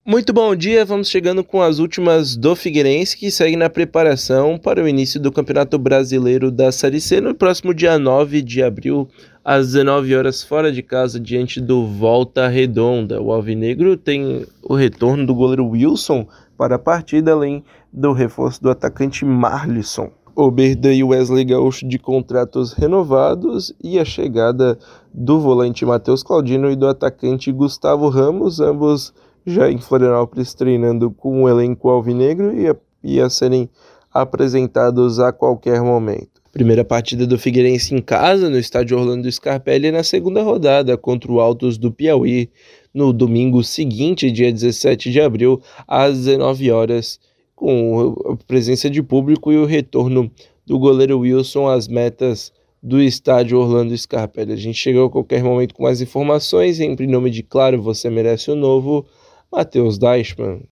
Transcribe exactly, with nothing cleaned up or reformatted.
Muito bom dia, vamos chegando com as últimas do Figueirense, que segue na preparação para o início do Campeonato Brasileiro da Série C no próximo dia nove de abril, às dezenove horas, fora de casa, diante do Volta Redonda. O Alvinegro tem o retorno do goleiro Wilson para a partida, além do reforço do atacante Marlisson. Oberdan e Wesley Gaúcho de contratos renovados e a chegada do volante Matheus Claudino e do atacante Gustavo Ramos, ambos já em Florianópolis treinando com o elenco alvinegro e a, e a serem apresentados a qualquer momento. Primeira partida do Figueirense em casa, no estádio Orlando Scarpelli, na segunda rodada contra o Altos do Piauí, no domingo seguinte, dia dezessete de abril, às dezenove horas, com a presença de público e o retorno do goleiro Wilson às metas do estádio Orlando Scarpelli. A gente chega a qualquer momento com mais informações, sempre em nome de Claro, você merece o novo, Matheus Deichmann.